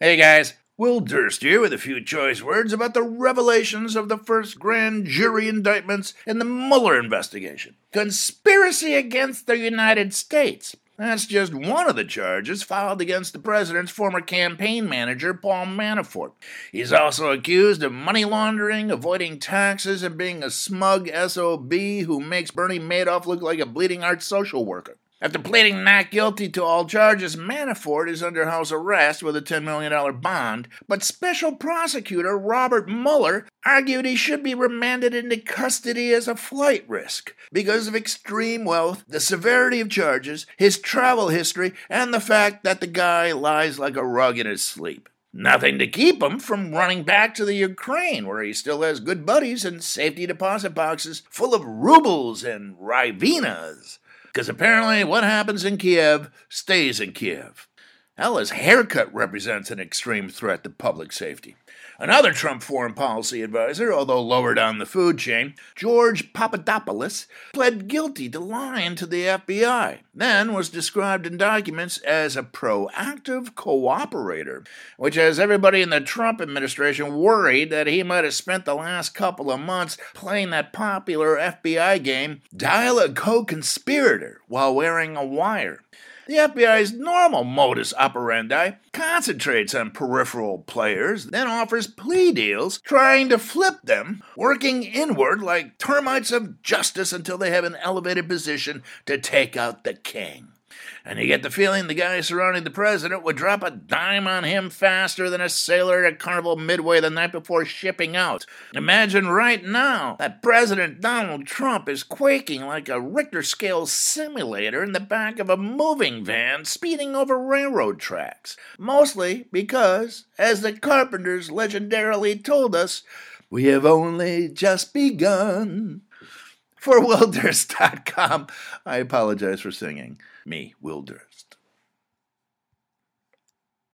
Hey guys, Will Durst here with a few choice words about the revelations of the first grand jury indictments in the Mueller investigation. Conspiracy against the United States. That's just one of the charges filed against the president's former campaign manager, Paul Manafort. He's also accused of money laundering, avoiding taxes, and being a smug SOB who makes Bernie Madoff look like a bleeding heart social worker. After pleading not guilty to all charges, Manafort is under house arrest with a $10 million bond, but Special Prosecutor Robert Mueller argued he should be remanded into custody as a flight risk because of extreme wealth, the severity of charges, his travel history, and the fact that the guy lies like a rug in his sleep. Nothing to keep him from running back to the Ukraine, where he still has good buddies and safety deposit boxes full of rubles and hryvnias. Because apparently what happens in Kiev stays in Kiev. Hell, his haircut represents an extreme threat to public safety. Another Trump foreign policy advisor, although lower down the food chain, George Papadopoulos, pled guilty to lying to the FBI, then was described in documents as a proactive cooperator, which has everybody in the Trump administration worried that he might have spent the last couple of months playing that popular FBI game, Dial a Co-Conspirator, while wearing a wire. The FBI's normal modus operandi concentrates on peripheral players, then offers plea deals, trying to flip them, working inward like termites of justice until they have an elevated position to take out the king. And you get the feeling the guy surrounding the president would drop a dime on him faster than a sailor at Carnival Midway the night before shipping out. Imagine right now that President Donald Trump is quaking like a Richter scale simulator in the back of a moving van speeding over railroad tracks. Mostly because, as the Carpenters legendarily told us, we have only just begun. For WillDurst.com, I apologize for singing. Me, Will Durst.